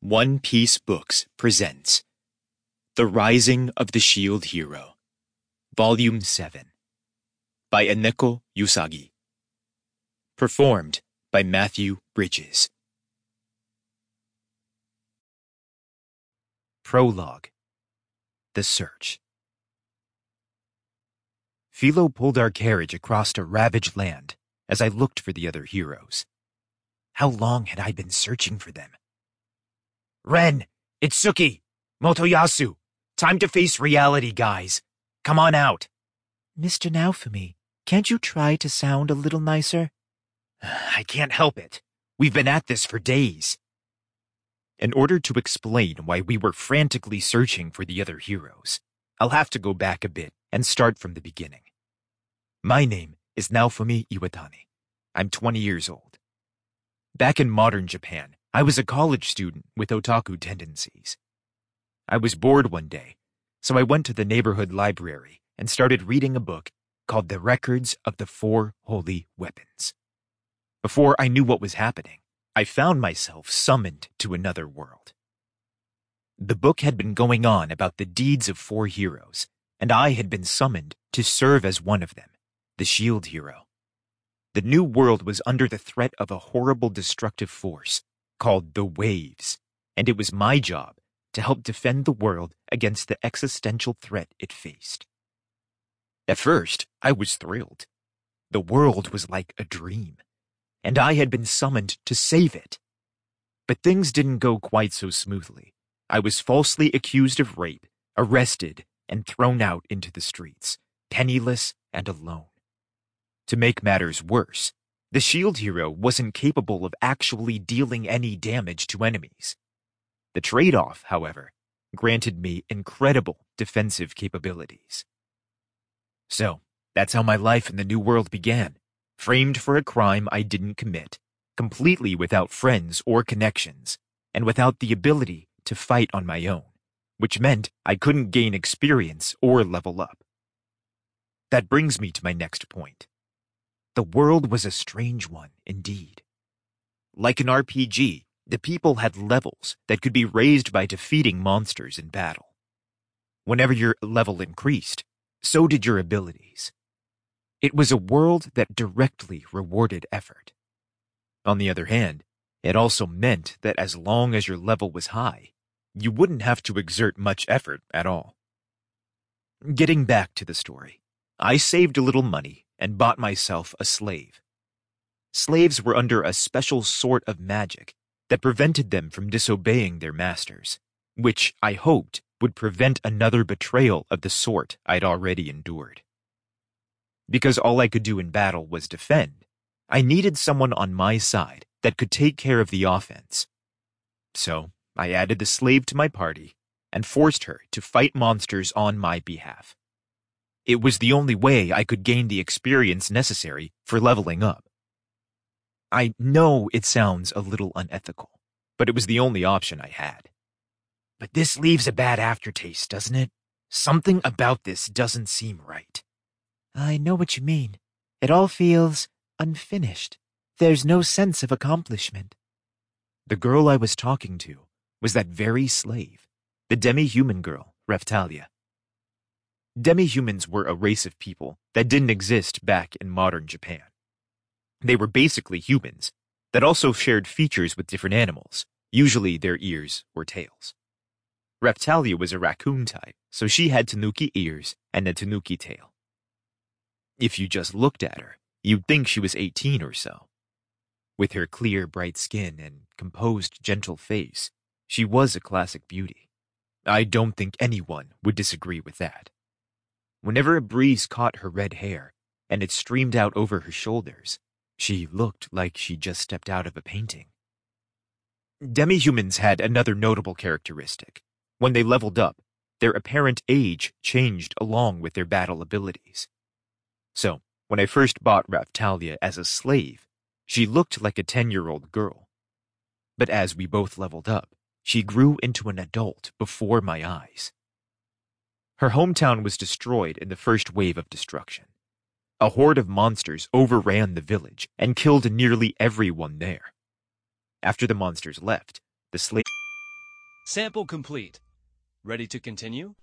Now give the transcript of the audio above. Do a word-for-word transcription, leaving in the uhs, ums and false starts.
One Piece Books presents The Rising of the Shield Hero, Volume seven, by Eneko Usagi. Performed by Matthew Bridges. Prologue. The Search. Philo pulled our carriage across a ravaged land as I looked for the other heroes. How long had I been searching for them? Ren, Itsuki, Motoyasu, time to face reality, guys. Come on out. Mister Naofumi, can't you try to sound a little nicer? I can't help it. We've been at this for days. In order to explain why we were frantically searching for the other heroes, I'll have to go back a bit and start from the beginning. My name is Naofumi Iwatani. I'm twenty years old. Back in modern Japan, I was a college student with otaku tendencies. I was bored one day, so I went to the neighborhood library and started reading a book called The Records of the Four Holy Weapons. Before I knew what was happening, I found myself summoned to another world. The book had been going on about the deeds of four heroes, and I had been summoned to serve as one of them, the Shield Hero. The new world was under the threat of a horrible destructive force called the Waves, and it was my job to help defend the world against the existential threat it faced. At first, I was thrilled. The world was like a dream, and I had been summoned to save it. But things didn't go quite so smoothly. I was falsely accused of rape, arrested, and thrown out into the streets, penniless and alone. To make matters worse, the Shield Hero wasn't capable of actually dealing any damage to enemies. The trade-off, however, granted me incredible defensive capabilities. So, that's how my life in the new world began, framed for a crime I didn't commit, completely without friends or connections, and without the ability to fight on my own, which meant I couldn't gain experience or level up. That brings me to my next point. The world was a strange one indeed. Like an R P G, the people had levels that could be raised by defeating monsters in battle. Whenever your level increased, so did your abilities. It was a world that directly rewarded effort. On the other hand, it also meant that as long as your level was high, you wouldn't have to exert much effort at all. Getting back to the story, I saved a little money and bought myself a slave. Slaves were under a special sort of magic that prevented them from disobeying their masters, which I hoped would prevent another betrayal of the sort I'd already endured. Because all I could do in battle was defend, I needed someone on my side that could take care of the offense. So I added the slave to my party and forced her to fight monsters on my behalf. It was the only way I could gain the experience necessary for leveling up. I know it sounds a little unethical, but it was the only option I had. But this leaves a bad aftertaste, doesn't it? Something about this doesn't seem right. I know what you mean. It all feels unfinished. There's no sense of accomplishment. The girl I was talking to was that very slave, the demi-human girl, Raphtalia. Demi-humans were a race of people that didn't exist back in modern Japan. They were basically humans that also shared features with different animals, usually their ears or tails. Raphtalia was a raccoon type, so she had tanuki ears and a tanuki tail. If you just looked at her, you'd think she was eighteen or so. With her clear, bright skin and composed, gentle face, she was a classic beauty. I don't think anyone would disagree with that. Whenever a breeze caught her red hair and it streamed out over her shoulders, she looked like she just stepped out of a painting. Demi-humans had another notable characteristic. When they leveled up, their apparent age changed along with their battle abilities. So, when I first bought Raphtalia as a slave, she looked like a ten-year-old girl. But as we both leveled up, she grew into an adult before my eyes. Her hometown was destroyed in the first wave of destruction. A horde of monsters overran the village and killed nearly everyone there. After the monsters left, the slave... Sample complete. Ready to continue?